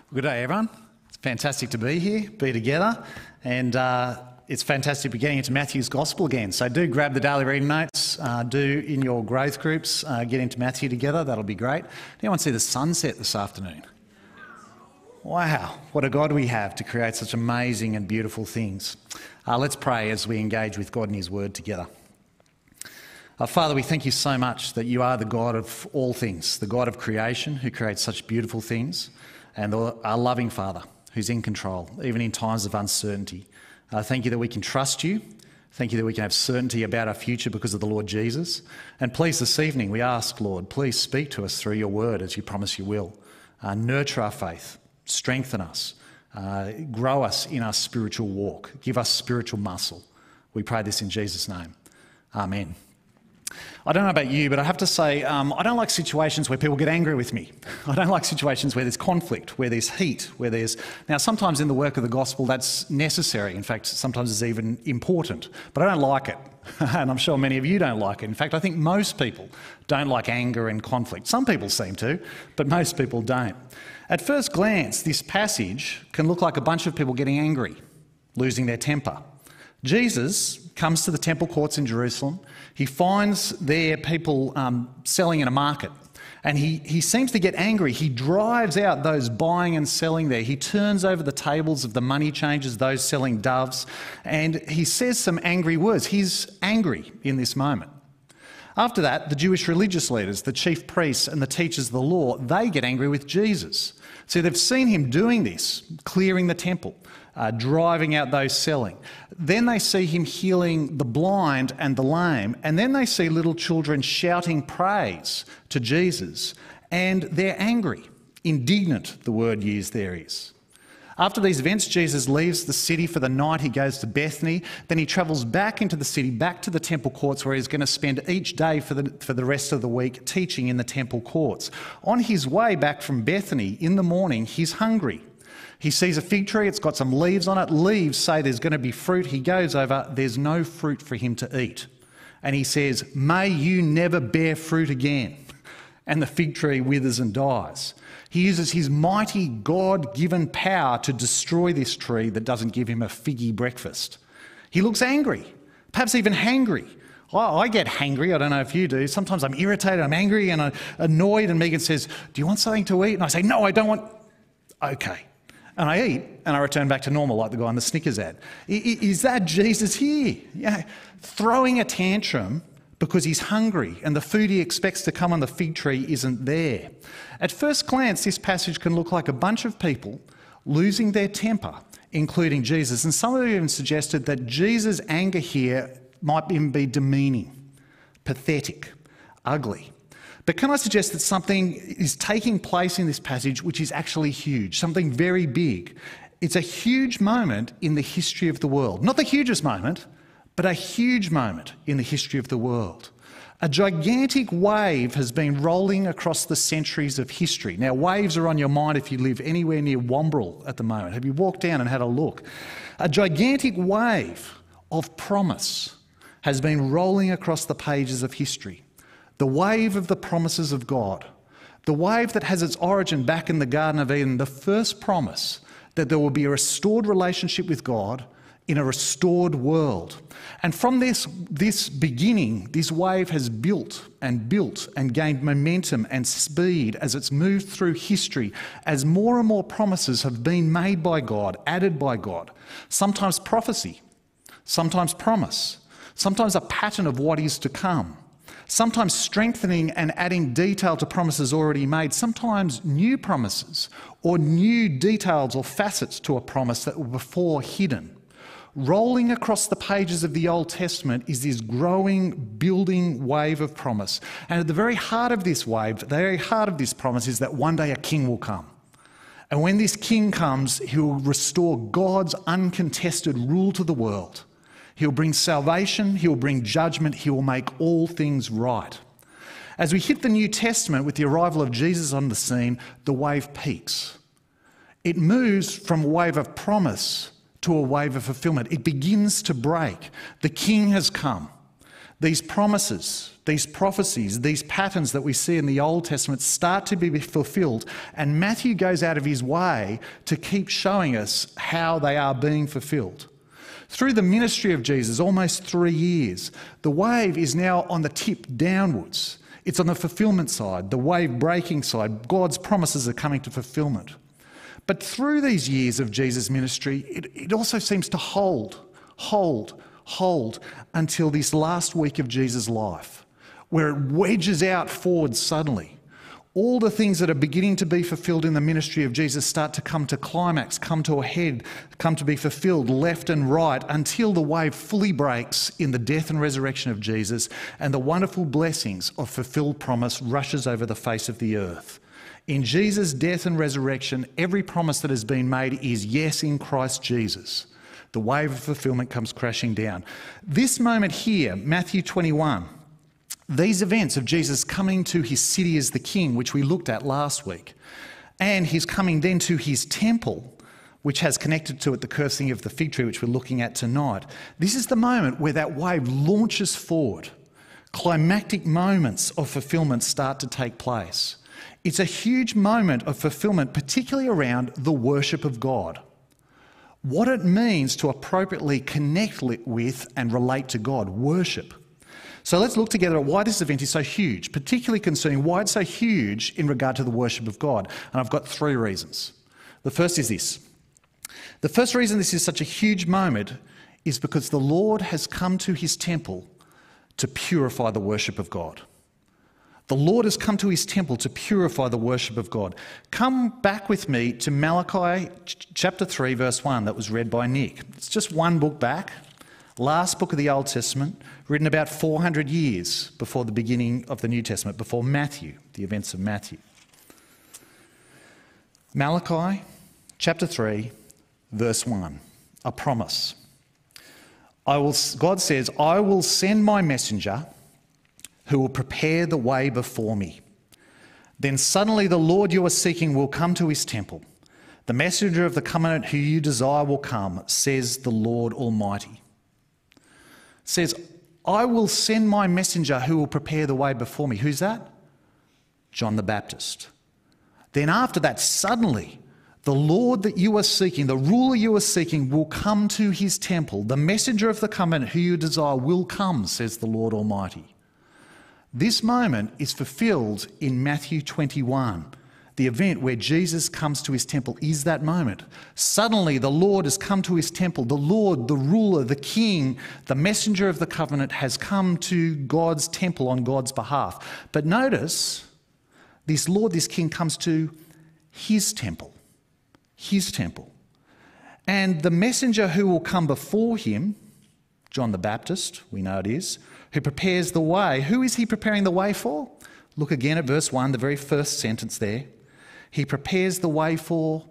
Good day, everyone. It's fantastic to be here, be together, and it's fantastic to be getting into Matthew's Gospel again. So do grab the daily reading notes, do in your growth groups, get into Matthew together, that'll be great. Anyone see the sunset this afternoon? Wow, what a God we have to create such amazing and beautiful things. Let's pray as we engage with God and His Word together. Father, we thank you so much that you are the God of all things, the God of creation who creates such beautiful things, and our loving Father who's in control, even in times of uncertainty. Thank you that we can trust you. Thank you that we can have certainty about our future because of the Lord Jesus. And please, this evening, we ask, Lord, please speak to us through your word as you promise you will. Nurture our faith, strengthen us, grow us in our spiritual walk, give us spiritual muscle. We pray this in Jesus' name. Amen. I don't know about you, but I have to say I don't like situations where people get angry with me. I don't like situations where there's conflict, where there's heat, where there's... Now, sometimes in the work of the gospel that's necessary. In fact, sometimes it's even important, but I don't like it. And I'm sure many of you don't like it. In fact, I think most people don't like anger and conflict. Some people seem to, but most people don't. At first glance, this passage can look like a bunch of people getting angry, losing their temper. Jesus comes to the temple courts in Jerusalem. He finds there people selling in a market, and he seems to get angry. He drives out those buying and selling there. He turns over the tables of the money changers, those selling doves, and he says some angry words. He's angry in this moment. After that, the Jewish religious leaders, the chief priests and the teachers of the law, they get angry with Jesus. So they've seen him doing this, clearing the temple, driving out those selling. Then they see him healing the blind and the lame, and then they see little children shouting praise to Jesus, and they're angry. Indignant, the word used there is. After these events, Jesus leaves the city for the night. He goes to Bethany. Then he travels back into the city, back to the temple courts, where he's going to spend each day for the rest of the week teaching in the temple courts. On his way back from Bethany in the morning, he's hungry. He sees a fig tree. It's got some leaves on it. Leaves say there's going to be fruit. He goes over. There's no fruit for him to eat. And he says, "May you never bear fruit again." And the fig tree withers and dies. He uses his mighty God-given power to destroy this tree that doesn't give him a figgy breakfast. He looks angry, perhaps even hangry. I get hangry, I don't know if you do. Sometimes I'm irritated, I'm angry and I'm annoyed, and Megan says, "Do you want something to eat?" And I say, "No, I don't want..." Okay. And I eat and I return back to normal like the guy in the Snickers ad. Is that Jesus here? Yeah. Throwing a tantrum because he's hungry and the food he expects to come on the fig tree isn't there. At first glance, this passage can look like a bunch of people losing their temper, including Jesus. And some have even suggested that Jesus' anger here might even be demeaning, pathetic, ugly. But can I suggest that something is taking place in this passage which is actually huge, something very big. It's a huge moment in the history of the world. Not the hugest moment, but a huge moment in the history of the world. A gigantic wave has been rolling across the centuries of history. Now, waves are on your mind if you live anywhere near Wombrel at the moment. Have you walked down and had a look? A gigantic wave of promise has been rolling across the pages of history. The wave of the promises of God. The wave that has its origin back in the Garden of Eden. The first promise that there will be a restored relationship with God in a restored world. And from this beginning, this wave has built and gained momentum and speed as it's moved through history, as more and more promises have been made by God, added by God. Sometimes prophecy, sometimes promise, sometimes a pattern of what is to come, sometimes strengthening and adding detail to promises already made, sometimes new promises or new details or facets to a promise that were before hidden. Rolling across the pages of the Old Testament is this growing, building wave of promise. And at the very heart of this wave, the very heart of this promise is that one day a king will come. And when this king comes, he will restore God's uncontested rule to the world. He'll bring salvation, he'll bring judgment, he will make all things right. As we hit the New Testament with the arrival of Jesus on the scene, the wave peaks. It moves from a wave of promise to a wave of fulfillment. It begins to break. The king has come. These promises, these prophecies, these patterns that we see in the Old Testament start to be fulfilled, and Matthew goes out of his way to keep showing us how they are being fulfilled. Through the ministry of Jesus, almost 3 years, the wave is now on the tip downwards. It's on the fulfillment side, the wave breaking side. God's promises are coming to fulfillment. But through these years of Jesus' ministry, it also seems to hold until this last week of Jesus' life, where it wedges out forward suddenly. All the things that are beginning to be fulfilled in the ministry of Jesus start to come to climax, come to a head, come to be fulfilled left and right, until the wave fully breaks in the death and resurrection of Jesus, and the wonderful blessings of fulfilled promise rushes over the face of the earth. In Jesus' death and resurrection, every promise that has been made is yes in Christ Jesus. The wave of fulfillment comes crashing down. This moment here, Matthew 21, these events of Jesus coming to his city as the king, which we looked at last week, and his coming then to his temple, which has connected to it the cursing of the fig tree, which we're looking at tonight. This is the moment where that wave launches forward. Climactic moments of fulfillment start to take place. It's a huge moment of fulfillment, particularly around the worship of God. What it means to appropriately connect with and relate to God, worship. So let's look together at why this event is so huge, particularly concerning why it's so huge in regard to the worship of God. And I've got 3 reasons. The first is this. The first reason this is such a huge moment is because the Lord has come to his temple to purify the worship of God. The Lord has come to his temple to purify the worship of God. Come back with me to Malachi chapter 3, verse 1 that was read by Nick. It's just one book back, last book of the Old Testament, written about 400 years before the beginning of the New Testament, before Matthew, the events of Matthew. Malachi chapter 3, verse 1, a promise. God says, I will send my messenger who will prepare the way before me. Then suddenly the Lord you are seeking will come to his temple. The messenger of the covenant who you desire will come, says the Lord Almighty. It says, I will send my messenger who will prepare the way before me. Who's that? John the Baptist. Then after that, suddenly, the Lord that you are seeking, the ruler you are seeking, will come to his temple. The messenger of the covenant who you desire will come, says the Lord Almighty. This moment is fulfilled in Matthew 21. The event where Jesus comes to his temple is that moment. Suddenly the Lord has come to his temple. The Lord, the ruler, the king, the messenger of the covenant has come to God's temple on God's behalf. But notice, this Lord, this king comes to his temple. His temple. And the messenger who will come before him, John the Baptist, we know it is, who prepares the way. Who is he preparing the way for? Look again at verse 1, the very first sentence there. He prepares the way for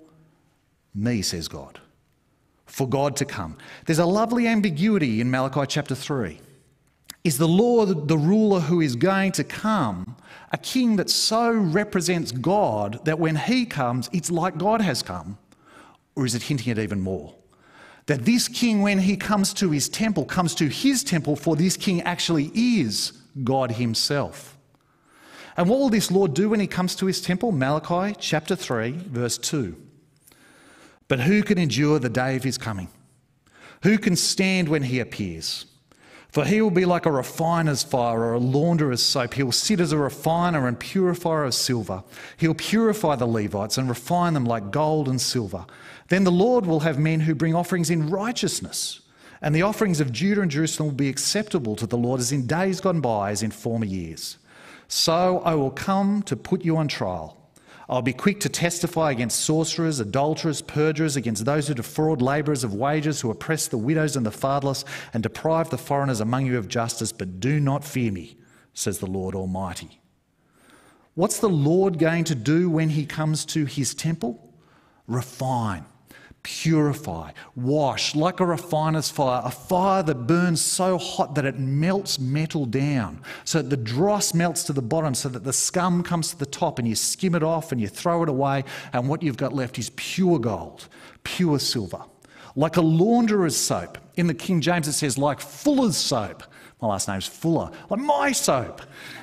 me, says God, for God to come. There's a lovely ambiguity in Malachi chapter 3. Is the Lord, the ruler who is going to come, a king that so represents God that when he comes, it's like God has come? Or is it hinting at even more? That this king, when he comes to his temple, comes to his temple, for this king actually is God himself. And what will this Lord do when he comes to his temple? Malachi chapter 3, verse 2. But who can endure the day of his coming? Who can stand when he appears? For he will be like a refiner's fire or a launderer's soap. He will sit as a refiner and purifier of silver. He'll purify the Levites and refine them like gold and silver. Then the Lord will have men who bring offerings in righteousness, and the offerings of Judah and Jerusalem will be acceptable to the Lord as in days gone by, as in former years. So I will come to put you on trial. I'll be quick to testify against sorcerers, adulterers, perjurers, against those who defraud labourers of wages, who oppress the widows and the fatherless, and deprive the foreigners among you of justice. But do not fear me, says the Lord Almighty. What's the Lord going to do when he comes to his temple? Refine, purify, wash like a refiner's fire, a fire that burns so hot that it melts metal down, so that the dross melts to the bottom, so that the scum comes to the top, and you skim it off and you throw it away, and what you've got left is pure gold, pure silver. Like a launderer's soap. In the King James it says like fuller's soap, My last name's Fuller. Like my soap.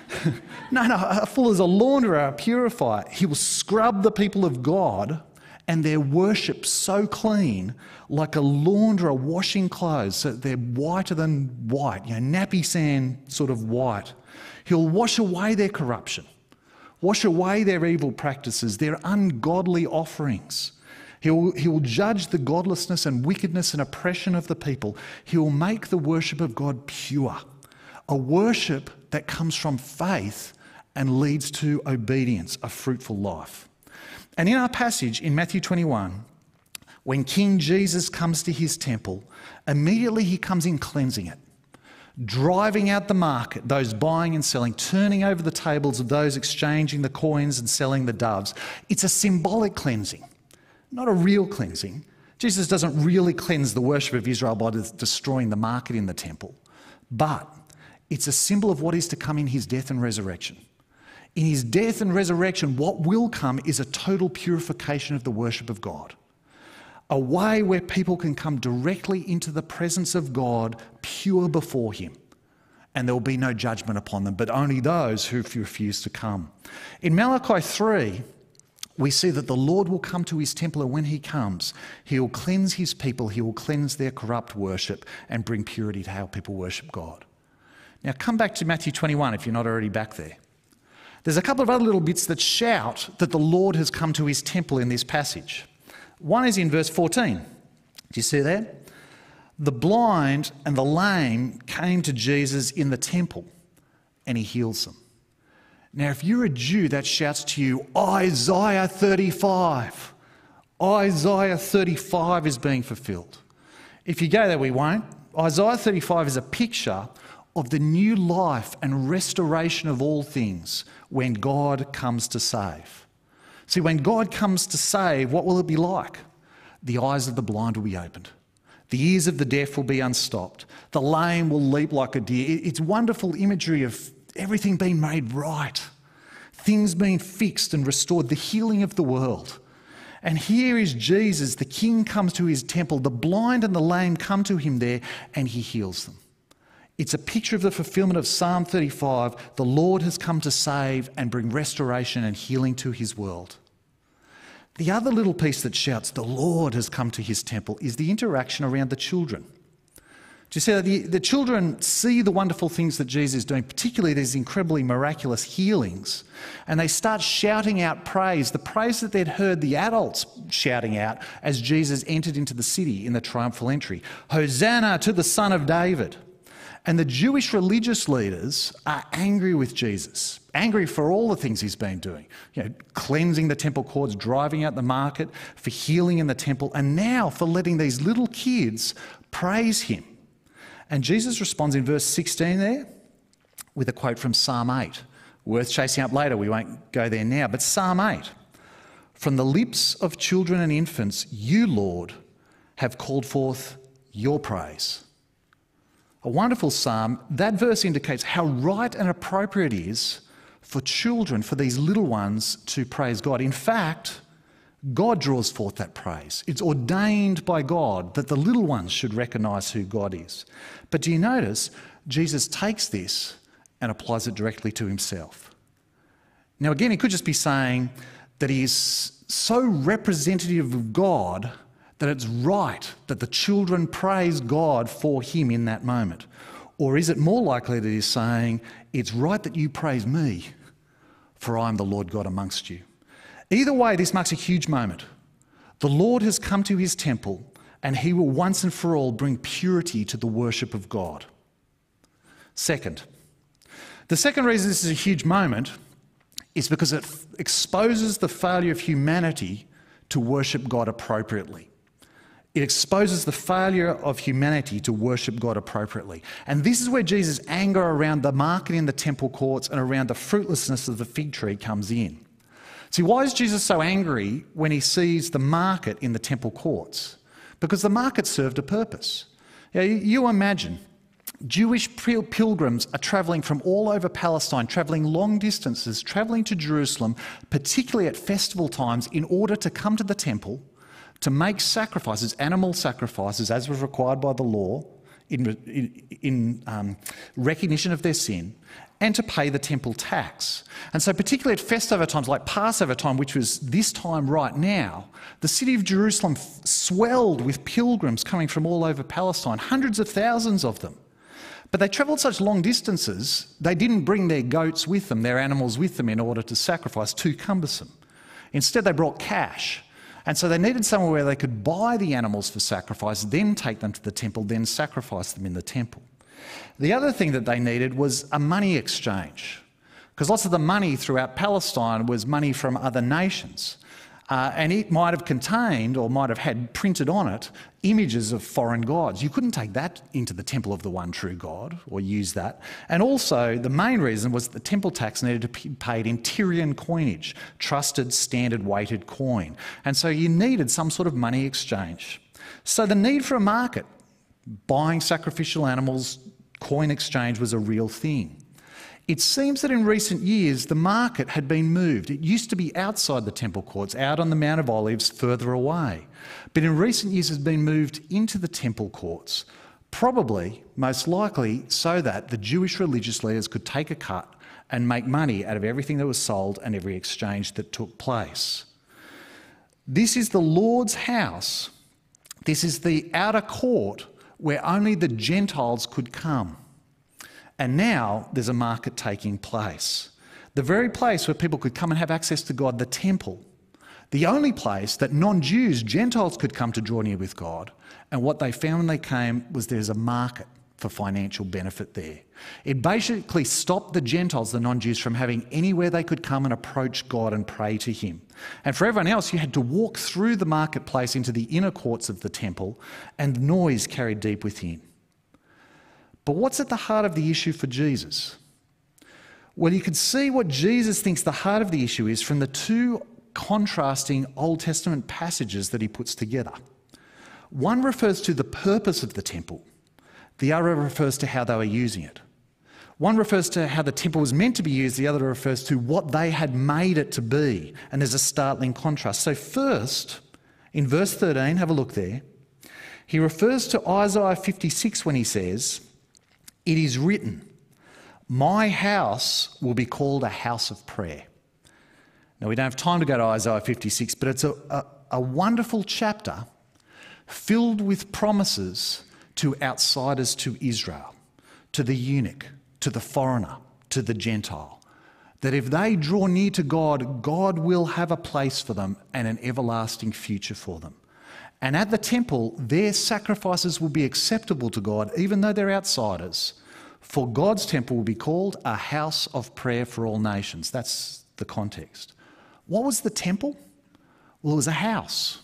No, a Fuller's a launderer, a purifier. He will scrub the people of God and their worship so clean, like a launderer washing clothes so that they're whiter than white, nappy sand sort of white. He'll wash away their corruption, wash away their evil practices, their ungodly offerings. He will judge the godlessness and wickedness and oppression of the people. He will make the worship of God pure, a worship that comes from faith and leads to obedience, a fruitful life. And in our passage in Matthew 21, when King Jesus comes to his temple, immediately he comes in cleansing it, driving out the market, those buying and selling, turning over the tables of those exchanging the coins and selling the doves. It's a symbolic cleansing, not a real cleansing. Jesus doesn't really cleanse the worship of Israel by destroying the market in the temple, but it's a symbol of what is to come in his death and resurrection. In his death and resurrection, what will come is a total purification of the worship of God. A way where people can come directly into the presence of God, pure before him. And there will be no judgment upon them, but only those who refuse to come. In Malachi 3, we see that the Lord will come to his temple, and when he comes, he will cleanse his people, he will cleanse their corrupt worship and bring purity to how people worship God. Now come back to Matthew 21 if you're not already back there. There's a couple of other little bits that shout that the Lord has come to his temple in this passage. One is in verse 14. Do you see that? The blind and the lame came to Jesus in the temple and he heals them. Now, if you're a Jew, that shouts to you, Isaiah 35. Isaiah 35 is being fulfilled. If you go there, we won't. Isaiah 35 is a picture of the new life and restoration of all things when God comes to save. See, when God comes to save, what will it be like? The eyes of the blind will be opened. The ears of the deaf will be unstopped. The lame will leap like a deer. It's wonderful imagery of everything being made right, things being fixed and restored, the healing of the world. And here is Jesus, the King comes to his temple, the blind and the lame come to him there and he heals them. It's a picture of the fulfillment of Psalm 35. The Lord has come to save and bring restoration and healing to his world. The other little piece that shouts, the Lord has come to his temple, is the interaction around the children. Do you see that the children see the wonderful things that Jesus is doing, particularly these incredibly miraculous healings, and they start shouting out praise, the praise that they'd heard the adults shouting out as Jesus entered into the city in the triumphal entry. Hosanna to the Son of David. And the Jewish religious leaders are angry with Jesus, angry for all the things he's been doing, cleansing the temple courts, driving out the market, for healing in the temple, and now for letting these little kids praise him. And Jesus responds in verse 16 there with a quote from Psalm 8, worth chasing up later, we won't go there now, but Psalm 8, from the lips of children and infants, you, Lord, have called forth your praise. A wonderful psalm. That verse indicates how right and appropriate it is for children, for these little ones, to praise God. In fact, God draws forth that praise. It's ordained by God that the little ones should recognise who God is. But do you notice Jesus takes this and applies it directly to himself? Now again, he could just be saying that he is so representative of God that it's right that the children praise God for him in that moment? Or is it more likely that he's saying, it's right that you praise me, for I am the Lord God amongst you? Either way, this marks a huge moment. The Lord has come to his temple and he will once and for all bring purity to the worship of God. Second, the second reason this is a huge moment is because it exposes the failure of humanity to worship God appropriately. It exposes the failure of humanity to worship God appropriately. And this is where Jesus' anger around the market in the temple courts and around the fruitlessness of the fig tree comes in. See, why is Jesus so angry when he sees the market in the temple courts? Because the market served a purpose. You imagine, Jewish pilgrims are travelling from all over Palestine, travelling long distances, travelling to Jerusalem, particularly at festival times, in order to come to the temple, to make sacrifices, animal sacrifices, as was required by the law in recognition of their sin, and to pay the temple tax. And so particularly at Fessover times like Passover time, which was this time right now, the city of Jerusalem swelled with pilgrims coming from all over Palestine, hundreds of thousands of them. But they travelled such long distances, they didn't bring their goats with them, their animals with them in order to sacrifice, too cumbersome. Instead, they brought cash. And so they needed somewhere where they could buy the animals for sacrifice, then take them to the temple, then sacrifice them in the temple. The other thing that they needed was a money exchange, because lots of the money throughout Palestine was money from other nations. And it might have contained or might have had printed on it images of foreign gods. You couldn't take that into the temple of the one true God or use that. And also the main reason was the temple tax needed to be paid in Tyrian coinage, trusted, standard weighted coin. And so you needed some sort of money exchange. So the need for a market, buying sacrificial animals, coin exchange was a real thing. It seems that in recent years, the market had been moved. It used to be outside the temple courts, out on the Mount of Olives, further away. But in recent years, it's been moved into the temple courts, probably, most likely, so that the Jewish religious leaders could take a cut and make money out of everything that was sold and every exchange that took place. This is the Lord's house. This is the outer court where only the Gentiles could come. And now there's a market taking place. The very place where people could come and have access to God, the temple. The only place that non-Jews, Gentiles, could come to draw near with God. And what they found when they came was there's a market for financial benefit there. It basically stopped the Gentiles, the non-Jews, from having anywhere they could come and approach God and pray to him. And for everyone else, you had to walk through the marketplace into the inner courts of the temple, and noise carried deep within. But what's at the heart of the issue for Jesus? Well, you could see what Jesus thinks the heart of the issue is from the two contrasting Old Testament passages that he puts together. One refers to the purpose of the temple. The other refers to how they were using it. One refers to how the temple was meant to be used. The other refers to what they had made it to be. And there's a startling contrast. So first, in verse 13, have a look there. He refers to Isaiah 56 when he says, "It is written, my house will be called a house of prayer." Now, we don't have time to go to Isaiah 56, but it's a wonderful chapter filled with promises to outsiders to Israel, to the eunuch, to the foreigner, to the Gentile, that if they draw near to God, God will have a place for them and an everlasting future for them. And at the temple, their sacrifices will be acceptable to God, even though they're outsiders. For God's temple will be called a house of prayer for all nations. That's the context. What was the temple? Well, it was a house.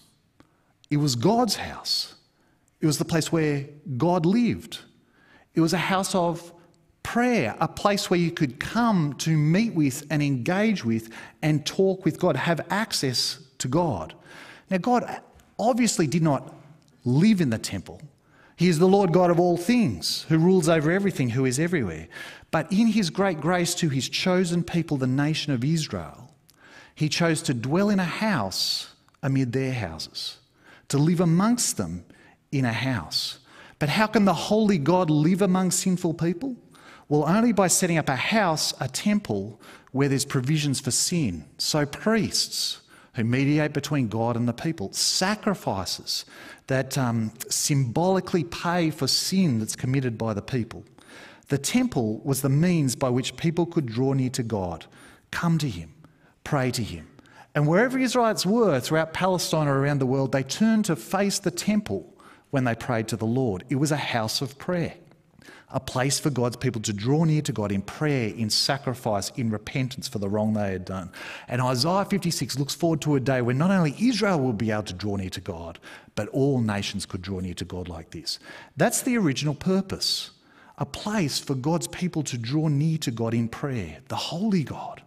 It was God's house. It was the place where God lived. It was a house of prayer, a place where you could come to meet with and engage with and talk with God, have access to God. Now, God obviously did not live in the temple. He is the Lord God of all things, who rules over everything, who is everywhere. But in his great grace to his chosen people, the nation of Israel, he chose to dwell in a house amid their houses, to live amongst them in a house. But how can the holy God live among sinful people? Well, only by setting up a house, a temple, where there's provisions for sin. So priests who mediate between God and the people, sacrifices that symbolically pay for sin that's committed by the people. The temple was the means by which people could draw near to God, come to him, pray to him. And wherever Israelites were throughout Palestine or around the world, they turned to face the temple when they prayed to the Lord. It was a house of prayer, a place for God's people to draw near to God in prayer, in sacrifice, in repentance for the wrong they had done. And Isaiah 56 looks forward to a day when not only Israel will be able to draw near to God, but all nations could draw near to God like this. That's the original purpose, a place for God's people to draw near to God in prayer, the holy God.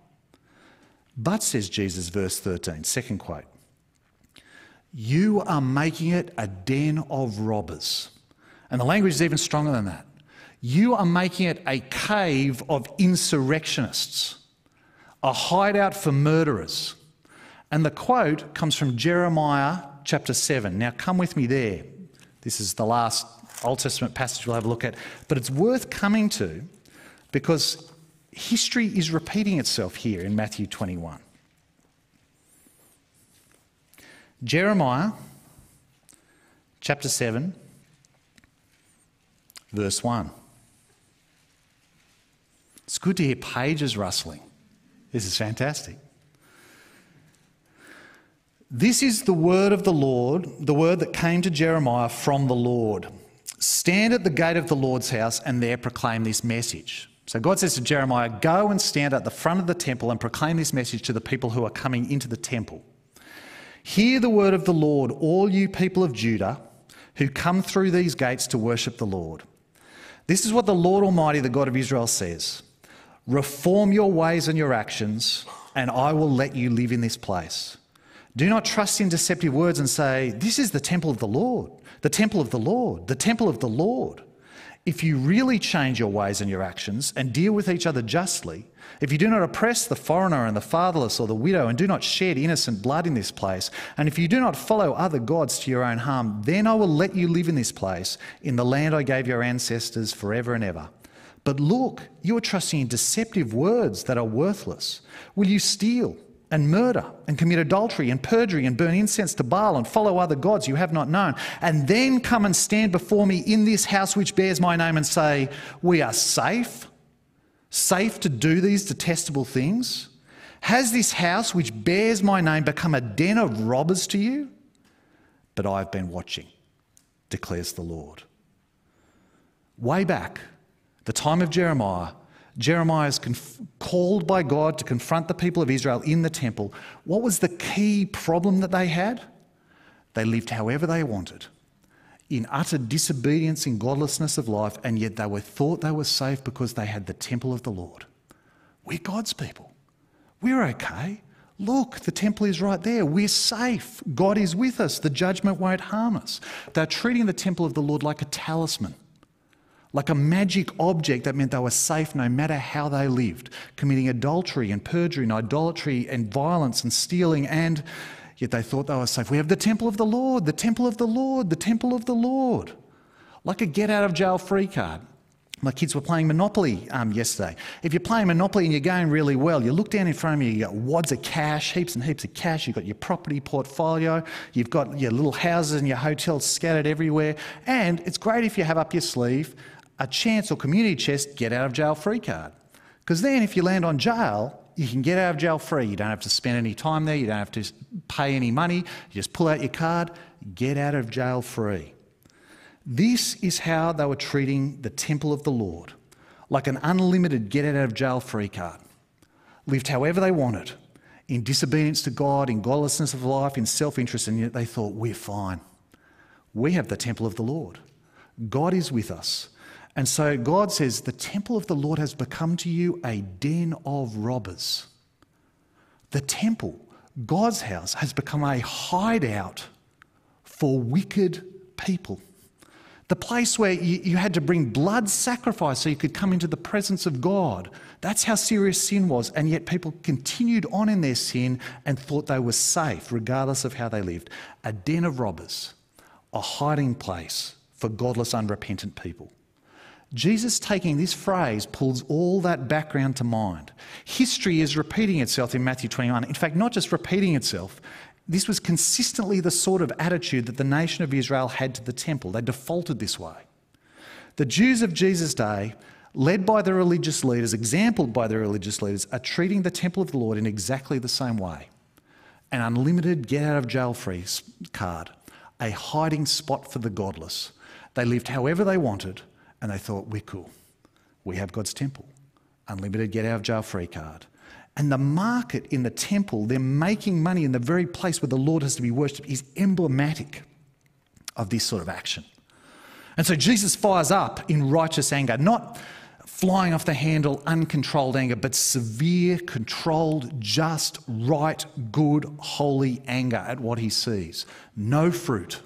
But, says Jesus, verse 13, second quote, "You are making it a den of robbers." And the language is even stronger than that. You are making it a cave of insurrectionists, a hideout for murderers. And the quote comes from Jeremiah chapter 7. Now come with me there. This is the last Old Testament passage we'll have a look at, but it's worth coming to because history is repeating itself here in Matthew 21. Jeremiah chapter 7, verse 1. It's good to hear pages rustling. This is fantastic. This is the word of the Lord, the word that came to Jeremiah from the Lord. Stand at the gate of the Lord's house and there proclaim this message. So God says to Jeremiah, go and stand at the front of the temple and proclaim this message to the people who are coming into the temple. Hear the word of the Lord, all you people of Judah who come through these gates to worship the Lord. This is what the Lord Almighty, the God of Israel, says. Reform your ways and your actions, and I will let you live in this place. Do not trust in deceptive words and say, this is the temple of the Lord, the temple of the Lord, the temple of the Lord. If you really change your ways and your actions and deal with each other justly, if you do not oppress the foreigner and the fatherless or the widow and do not shed innocent blood in this place, and if you do not follow other gods to your own harm, then I will let you live in this place, in the land I gave your ancestors forever and ever. But look, you are trusting in deceptive words that are worthless. Will you steal and murder and commit adultery and perjury and burn incense to Baal and follow other gods you have not known, and then come and stand before me in this house which bears my name and say, we are safe to do these detestable things? Has this house which bears my name become a den of robbers to you? But I have been watching, declares the Lord. Way back, the time of Jeremiah, Jeremiah is called by God to confront the people of Israel in the temple. What was the key problem that they had? They lived however they wanted, in utter disobedience and godlessness of life, and yet they thought they were safe because they had the temple of the Lord. We're God's people. We're okay. Look, the temple is right there. We're safe. God is with us. The judgment won't harm us. They're treating the temple of the Lord like a talisman, like a magic object that meant they were safe no matter how they lived, committing adultery and perjury and idolatry and violence and stealing, and yet they thought they were safe. We have the temple of the Lord, the temple of the Lord, the temple of the Lord. Like a get-out-of-jail-free card. My kids were playing Monopoly yesterday. If you're playing Monopoly and you're going really well, you look down in front of you, you've got wads of cash, heaps and heaps of cash, you've got your property portfolio, you've got your little houses and your hotels scattered everywhere, and it's great if you have up your sleeve a chance or community chest get-out-of-jail-free card. Because then if you land on jail, you can get out of jail free. You don't have to spend any time there. You don't have to pay any money. You just pull out your card, get out of jail free. This is how they were treating the temple of the Lord, like an unlimited get out of jail free card. Lived however they wanted, in disobedience to God, in godlessness of life, in self-interest, and yet they thought, we're fine. We have the temple of the Lord. God is with us. And so God says, the temple of the Lord has become to you a den of robbers. The temple, God's house, has become a hideout for wicked people. The place where you had to bring blood sacrifice so you could come into the presence of God. That's how serious sin was. And yet people continued on in their sin and thought they were safe, regardless of how they lived. A den of robbers, a hiding place for godless, unrepentant people. Jesus, taking this phrase, pulls all that background to mind. History is repeating itself in Matthew 21. In fact, not just repeating itself, this was consistently the sort of attitude that the nation of Israel had to the temple. They defaulted this way. The Jews of Jesus' day, led by the religious leaders, exampled by the religious leaders, are treating the temple of the Lord in exactly the same way. An unlimited get-out-of-jail-free card, a hiding spot for the godless. They lived however they wanted, and they thought, we're cool. We have God's temple. Unlimited get-out-of-jail-free card. And the market in the temple, they're making money in the very place where the Lord has to be worshipped, is emblematic of this sort of action. And so Jesus fires up in righteous anger, not flying off the handle, uncontrolled anger, but severe, controlled, just, right, good, holy anger at what he sees. No fruit,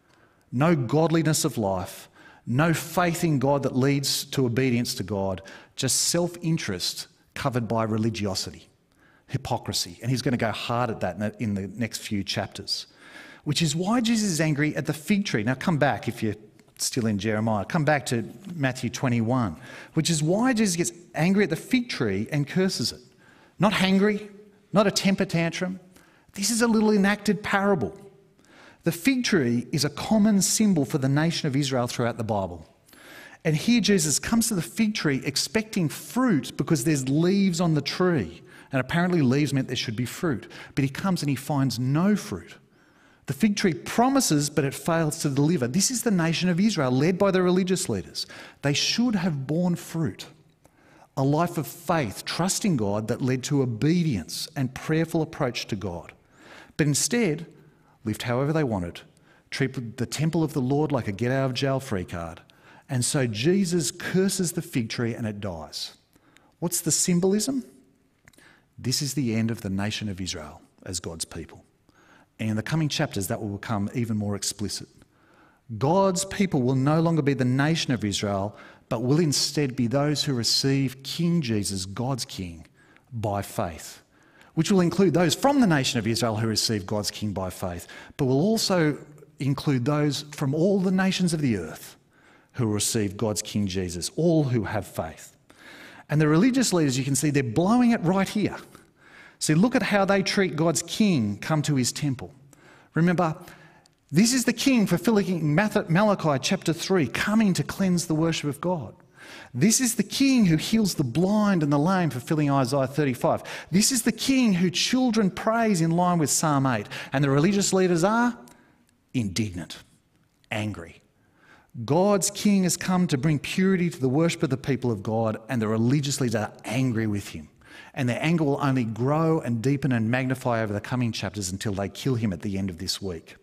no godliness of life, no faith in God that leads to obedience to God, just self-interest covered by religiosity, hypocrisy. And he's going to go hard at that in the next few chapters, which is why Jesus is angry at the fig tree. Now come back if you still in Jeremiah. Come back to Matthew 21, which is why Jesus gets angry at the fig tree and curses it. Not hangry, not a temper tantrum. This is a little enacted parable. The fig tree is a common symbol for the nation of Israel throughout the Bible. And here Jesus comes to the fig tree expecting fruit because there's leaves on the tree. And apparently leaves meant there should be fruit. But he comes and he finds no fruit. The fig tree promises, but it fails to deliver. This is the nation of Israel, led by the religious leaders. They should have borne fruit. A life of faith, trusting God, that led to obedience and prayerful approach to God. But instead, lived however they wanted, treated the temple of the Lord like a get-out-of-jail-free card. And so Jesus curses the fig tree and it dies. What's the symbolism? This is the end of the nation of Israel as God's people. And in the coming chapters, that will become even more explicit. God's people will no longer be the nation of Israel, but will instead be those who receive King Jesus, God's King, by faith, which will include those from the nation of Israel who receive God's King by faith, but will also include those from all the nations of the earth who will receive God's King Jesus, all who have faith. And the religious leaders, you can see, they're blowing it right here. See, look at how they treat God's King come to his temple. Remember, this is the King fulfilling Malachi chapter 3, coming to cleanse the worship of God. This is the King who heals the blind and the lame, fulfilling Isaiah 35. This is the King who children praise in line with Psalm 8. And the religious leaders are indignant, angry. God's King has come to bring purity to the worship of the people of God, and the religious leaders are angry with him. And their anger will only grow and deepen and magnify over the coming chapters until they kill him at the end of this week.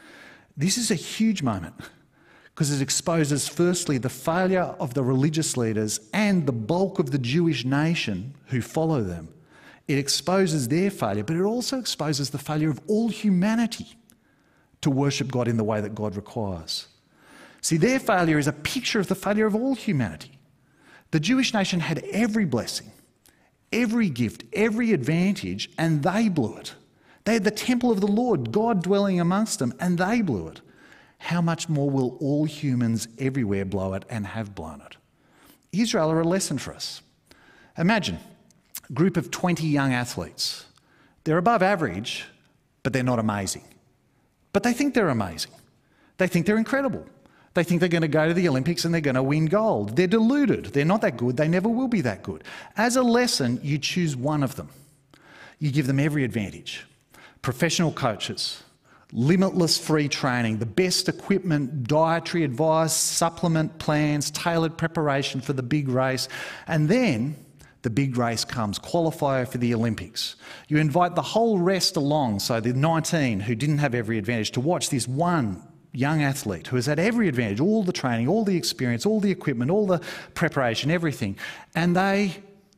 This is a huge moment because it exposes, firstly, the failure of the religious leaders and the bulk of the Jewish nation who follow them. It exposes their failure, but it also exposes the failure of all humanity to worship God in the way that God requires. See, their failure is a picture of the failure of all humanity. The Jewish nation had every blessing, every gift, every advantage, and they blew it. They had the temple of the Lord, God dwelling amongst them, and they blew it. How much more will all humans everywhere blow it and have blown it? Israel are a lesson for us. Imagine a group of 20 young athletes. They're above average, but they're not amazing. But they think they're amazing. They think they're incredible. They think they're going to go to the Olympics and they're going to win gold. They're deluded. They're not that good. They never will be that good. As a lesson, you choose one of them. You give them every advantage. Professional coaches, limitless free training, the best equipment, dietary advice, supplement plans, tailored preparation for the big race. And then the big race comes, qualifier for the Olympics. You invite the whole rest along, so the 19 who didn't have every advantage, to watch this one young athlete who has had every advantage, all the training, all the experience, all the equipment, all the preparation, everything, and they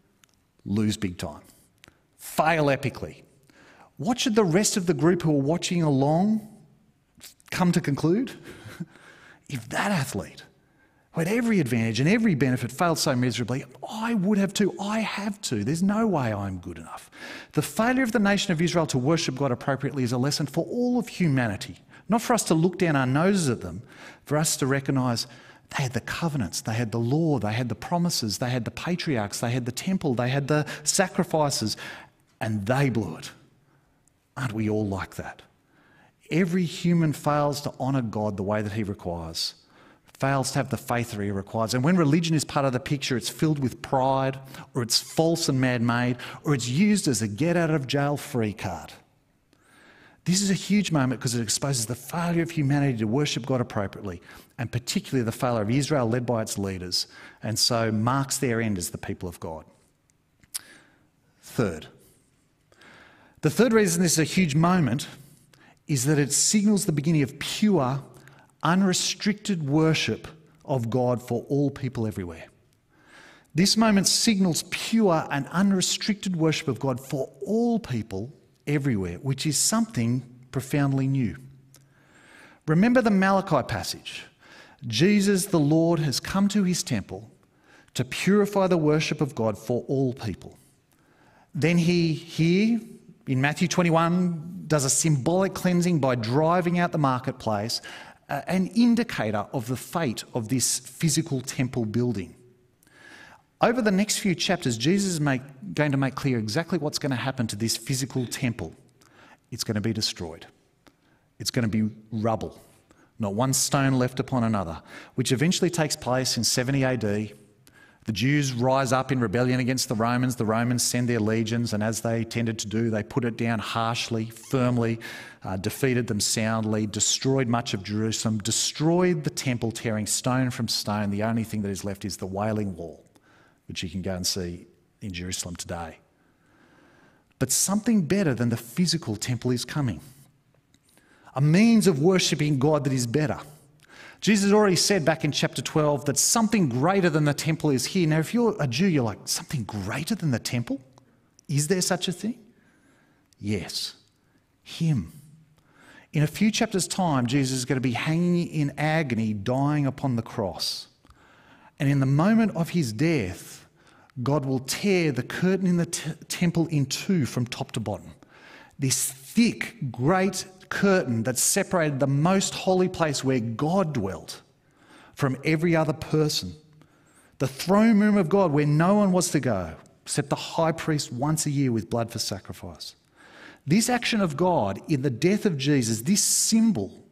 lose big time, fail epically. What should the rest of the group who are watching along come to conclude? If that athlete who had every advantage and every benefit failed so miserably, I would have too. I have to. There's no way I'm good enough. The failure of the nation of Israel to worship God appropriately is a lesson for all of humanity. Not for us to look down our noses at them, for us to recognise they had the covenants, they had the law, they had the promises, they had the patriarchs, they had the temple, they had the sacrifices, and they blew it. Aren't we all like that? Every human fails to honour God the way that he requires, fails to have the faith that he requires. And when religion is part of the picture, it's filled with pride, or it's false and man-made, or it's used as a get-out-of-jail-free card. This is a huge moment because it exposes the failure of humanity to worship God appropriately, and particularly the failure of Israel led by its leaders, and so marks their end as the people of God. Third, the third reason this is a huge moment is that it signals the beginning of pure, unrestricted worship of God for all people everywhere. This moment signals pure and unrestricted worship of God for all people everywhere, which is something profoundly new. Remember the Malachi passage. Jesus, the Lord, has come to his temple to purify the worship of God for all people. Then he, here in Matthew 21, does a symbolic cleansing by driving out the marketplace an indicator of the fate of this physical temple building. Over the next few chapters, Jesus is going to make clear exactly what's going to happen to this physical temple. It's going to be destroyed. It's going to be rubble, not one stone left upon another, which eventually takes place in 70 AD. The Jews rise up in rebellion against the Romans. The Romans send their legions, and as they tended to do, they put it down harshly, firmly, defeated them soundly, destroyed much of Jerusalem, destroyed the temple, tearing stone from stone. The only thing that is left is the Wailing Wall, which you can go and see in Jerusalem today. But something better than the physical temple is coming. A means of worshipping God that is better. Jesus already said back in chapter 12 that something greater than the temple is here. Now, if you're a Jew, you're like, something greater than the temple? Is there such a thing? Yes. Him. In a few chapters' time, Jesus is going to be hanging in agony, dying upon the cross. And in the moment of his death, God will tear the curtain in the temple in two from top to bottom. This thick, great curtain that separated the most holy place where God dwelt from every other person. The throne room of God where no one was to go except the high priest once a year with blood for sacrifice. This action of God in the death of Jesus, this symbol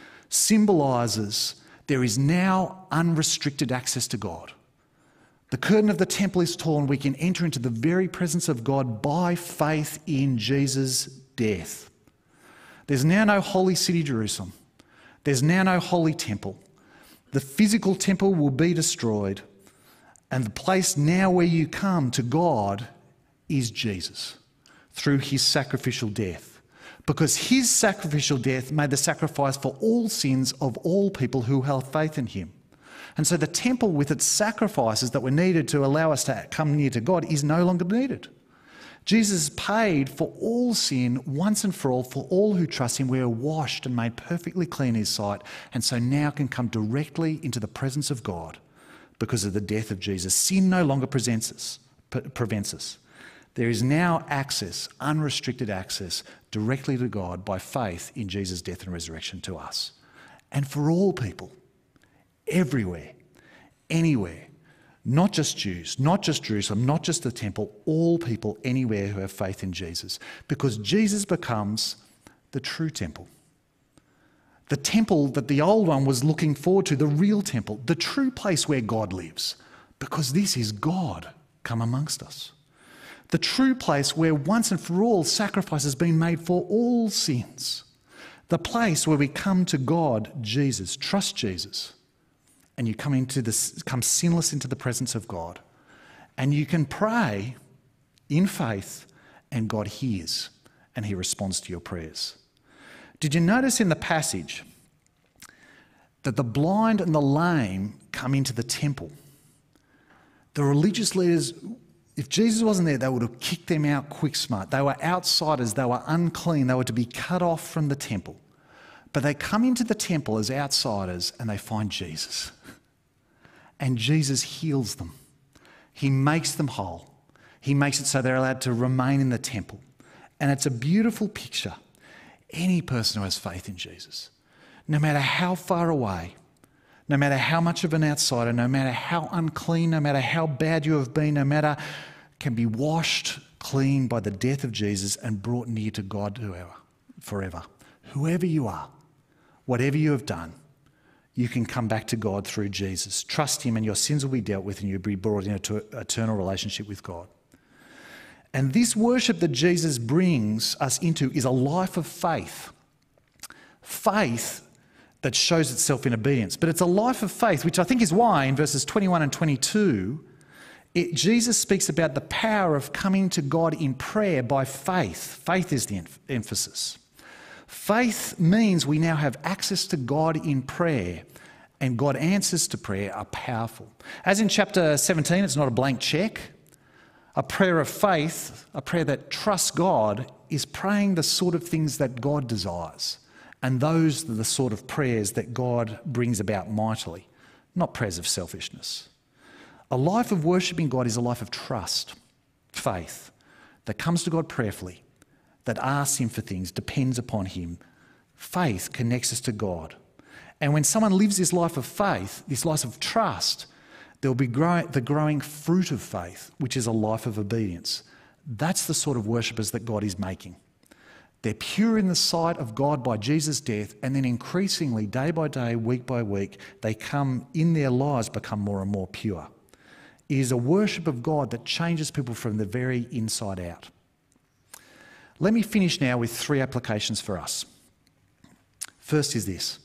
symbolises there is now unrestricted access to God. The curtain of the temple is torn. We can enter into the very presence of God by faith in Jesus' death. There's now no holy city, Jerusalem. There's now no holy temple. The physical temple will be destroyed, and the place now where you come to God is Jesus through his sacrificial death. Because his sacrificial death made the sacrifice for all sins of all people who held faith in him. And so the temple with its sacrifices that were needed to allow us to come near to God is no longer needed. Jesus paid for all sin once and for all who trust him. We are washed and made perfectly clean in his sight, and so now can come directly into the presence of God because of the death of Jesus. Sin no longer prevents us. There is now access, unrestricted access, directly to God by faith in Jesus' death and resurrection to us. And for all people, everywhere, anywhere. Not just Jews, not just Jerusalem, not just the temple, all people anywhere who have faith in Jesus. Because Jesus becomes the true temple. The temple that the old one was looking forward to, the real temple, the true place where God lives. Because this is God come amongst us. The true place where once and for all sacrifice has been made for all sins. The place where we come to God, Jesus, trust Jesus. And you come sinless into the presence of God. And you can pray in faith and God hears and he responds to your prayers. Did you notice in the passage that the blind and the lame come into the temple? The religious leaders, if Jesus wasn't there, they would have kicked them out quick smart. They were outsiders, they were unclean, they were to be cut off from the temple. But they come into the temple as outsiders and they find Jesus. And Jesus heals them. He makes them whole. He makes it so they're allowed to remain in the temple. And it's a beautiful picture. Any person who has faith in Jesus, no matter how far away, no matter how much of an outsider, no matter how unclean, no matter how bad you have been, no matter, can be washed clean by the death of Jesus and brought near to God forever. Whoever you are, whatever you have done, you can come back to God through Jesus. Trust him and your sins will be dealt with and you'll be brought into an eternal relationship with God. And this worship that Jesus brings us into is a life of faith. Faith that shows itself in obedience. But it's a life of faith, which I think is why in verses 21 and 22, Jesus speaks about the power of coming to God in prayer by faith. Faith is the emphasis. Faith means we now have access to God in prayer, and God's answers to prayer are powerful. As in chapter 17, it's not a blank cheque. A prayer of faith, a prayer that trusts God, is praying the sort of things that God desires. And those are the sort of prayers that God brings about mightily, not prayers of selfishness. A life of worshipping God is a life of trust, faith, that comes to God prayerfully, that asks him for things, depends upon him. Faith connects us to God. And when someone lives this life of faith, this life of trust, there will be the growing fruit of faith, which is a life of obedience. That's the sort of worshippers that God is making. They're pure in the sight of God by Jesus' death, and then increasingly, day by day, week by week, they come in their lives become more and more pure. It is a worship of God that changes people from the very inside out. Let me finish now with 3 applications for us. First is this.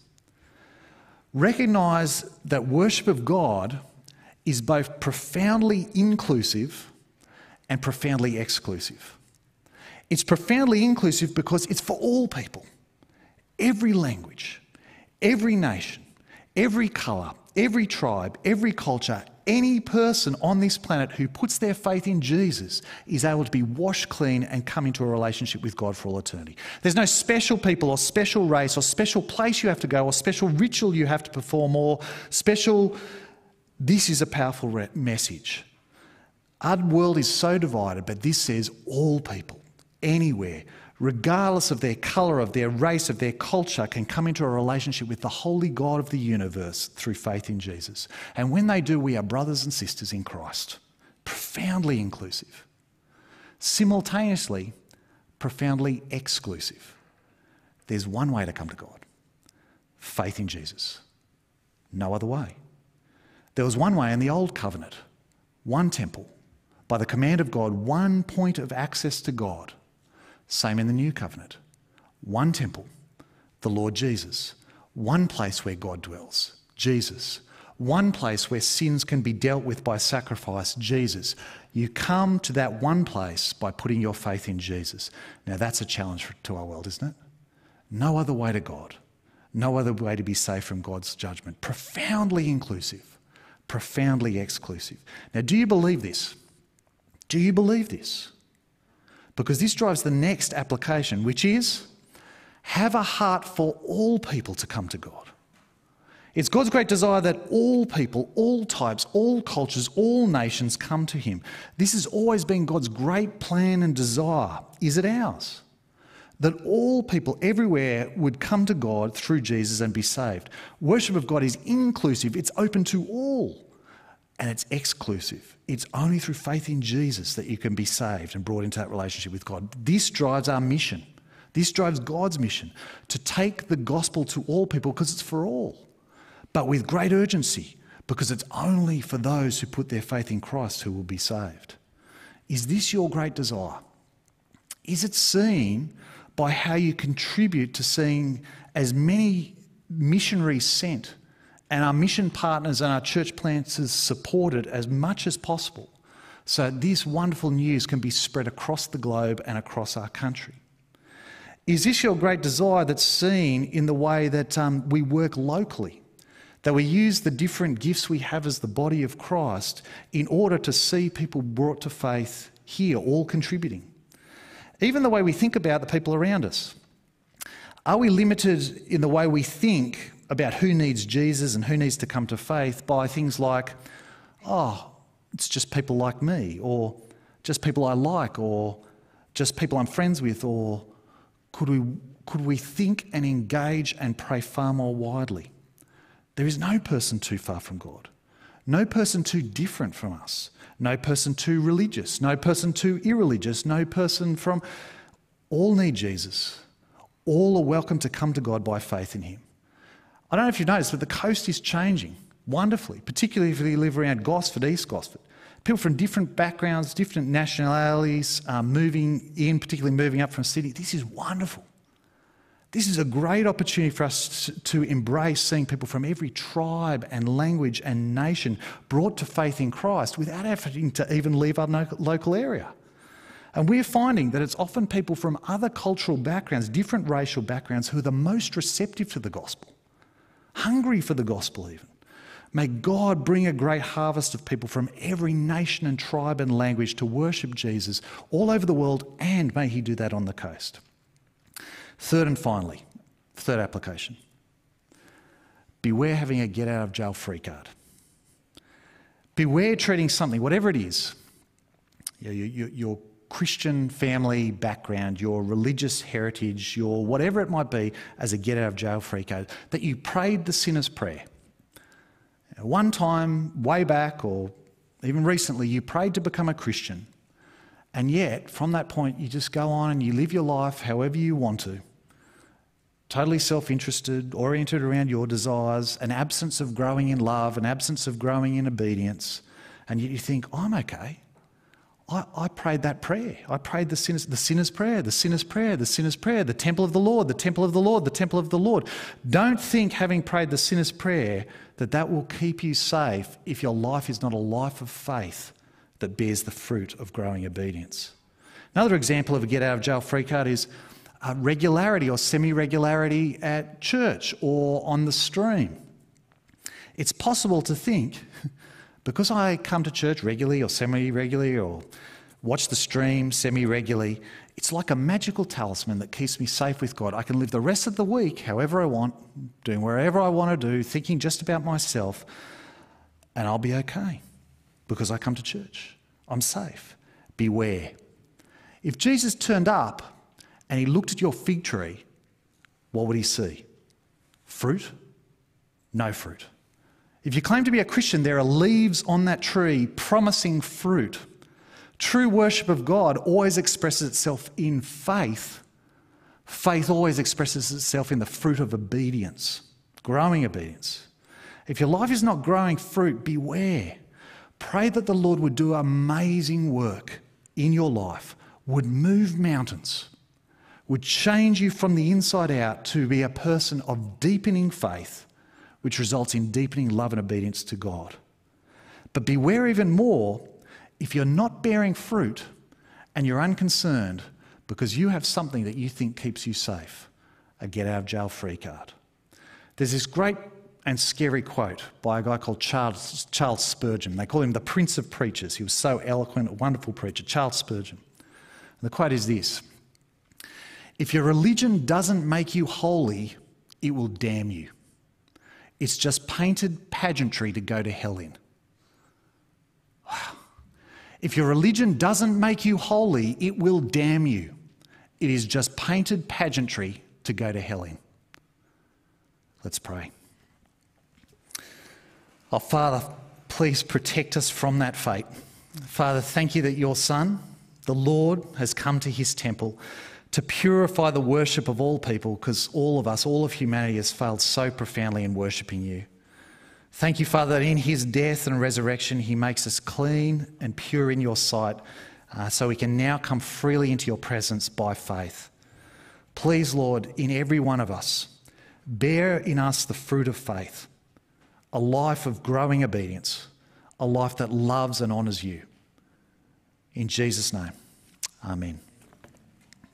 Recognise that worship of God is both profoundly inclusive and profoundly exclusive. It's profoundly inclusive because it's for all people, every language, every nation, every colour, every tribe, every culture. Any person on this planet who puts their faith in Jesus is able to be washed clean and come into a relationship with God for all eternity. There's no special people or special race or special place you have to go or special ritual you have to perform or special... This is a powerful message. Our world is so divided, but this says all people, anywhere, regardless of their colour, of their race, of their culture, can come into a relationship with the holy God of the universe through faith in Jesus. And when they do, we are brothers and sisters in Christ. Profoundly inclusive. Simultaneously, profoundly exclusive. There's one way to come to God. Faith in Jesus. No other way. There was one way in the Old Covenant. One temple. By the command of God, one point of access to God. Same in the New Covenant. One temple, the Lord Jesus. One place where God dwells, Jesus. One place where sins can be dealt with by sacrifice, Jesus. You come to that one place by putting your faith in Jesus. Now that's a challenge to our world, isn't it? No other way to God. No other way to be safe from God's judgment. Profoundly inclusive. Profoundly exclusive. Now do you believe this? Do you believe this? Because this drives the next application, which is have a heart for all people to come to God. It's God's great desire that all people, all types, all cultures, all nations come to him. This has always been God's great plan and desire. Is it ours? That all people everywhere would come to God through Jesus and be saved. Worship of God is inclusive. It's open to all. And it's exclusive. It's only through faith in Jesus that you can be saved and brought into that relationship with God. This drives our mission. This drives God's mission, to take the gospel to all people because it's for all, but with great urgency because it's only for those who put their faith in Christ who will be saved. Is this your great desire? Is it seen by how you contribute to seeing as many missionaries sent and our mission partners and our church planters supported as much as possible so this wonderful news can be spread across the globe and across our country? Is this your great desire that's seen in the way that we work locally, that we use the different gifts we have as the body of Christ in order to see people brought to faith here, all contributing? Even the way we think about the people around us. Are we limited in the way we think about who needs Jesus and who needs to come to faith by things like, oh, it's just people like me, or just people I like, or just people I'm friends with, or could we think and engage and pray far more widely? There is no person too far from God, no person too different from us, no person too religious, no person too irreligious, no person from... All need Jesus. All are welcome to come to God by faith in him. I don't know if you've noticed, but the coast is changing wonderfully, particularly if you live around Gosford, East Gosford. People from different backgrounds, different nationalities moving in, particularly moving up from Sydney. This is wonderful. This is a great opportunity for us to embrace seeing people from every tribe and language and nation brought to faith in Christ without having to even leave our local area. And we're finding that it's often people from other cultural backgrounds, different racial backgrounds, who are the most receptive to the gospel, hungry for the gospel even. May God bring a great harvest of people from every nation and tribe and language to worship Jesus all over the world, and may he do that on the coast. Third and finally, third application. Beware having a get out of jail free card. Beware treating something, whatever it is, your Christian family background, your religious heritage, your whatever it might be, as a get out of jail free card, that you prayed the sinner's prayer. One time, way back, or even recently, you prayed to become a Christian. And yet, from that point, you just go on and you live your life however you want to. Totally self-interested, oriented around your desires, an absence of growing in love, an absence of growing in obedience. And yet you think, I'm okay. I prayed that prayer. I prayed the sinner's prayer, the sinner's prayer, the sinner's prayer, the temple of the Lord, the temple of the Lord, the temple of the Lord. Don't think having prayed the sinner's prayer that will keep you safe if your life is not a life of faith that bears the fruit of growing obedience. Another example of a get out of jail free card is regularity or semi-regularity at church or on the stream. It's possible to think, because I come to church regularly or semi-regularly or watch the stream semi-regularly, it's like a magical talisman that keeps me safe with God. I can live the rest of the week however I want, doing wherever I want to do, thinking just about myself, and I'll be okay because I come to church. I'm safe. Beware. If Jesus turned up and he looked at your fig tree, what would he see? Fruit? No fruit. If you claim to be a Christian, there are leaves on that tree promising fruit. True worship of God always expresses itself in faith. Faith always expresses itself in the fruit of obedience, growing obedience. If your life is not growing fruit, beware. Pray that the Lord would do amazing work in your life, would move mountains, would change you from the inside out to be a person of deepening faith, which results in deepening love and obedience to God. But beware even more if you're not bearing fruit and you're unconcerned because you have something that you think keeps you safe, a get out of jail free card. There's this great and scary quote by a guy called Charles Spurgeon. They call him the Prince of Preachers. He was so eloquent, a wonderful preacher, Charles Spurgeon. And the quote is this: "If your religion doesn't make you holy, it will damn you. It's just painted pageantry to go to hell in." Wow. If your religion doesn't make you holy, it will damn you. It is just painted pageantry to go to hell in. Let's pray. Oh, Father, please protect us from that fate. Father, thank you that your Son, the Lord, has come to his temple to purify the worship of all people, because all of us, all of humanity has failed so profoundly in worshipping you. Thank you, Father, that in his death and resurrection he makes us clean and pure in your sight, so we can now come freely into your presence by faith. Please, Lord, in every one of us, bear in us the fruit of faith, a life of growing obedience, a life that loves and honours you. In Jesus' name, amen.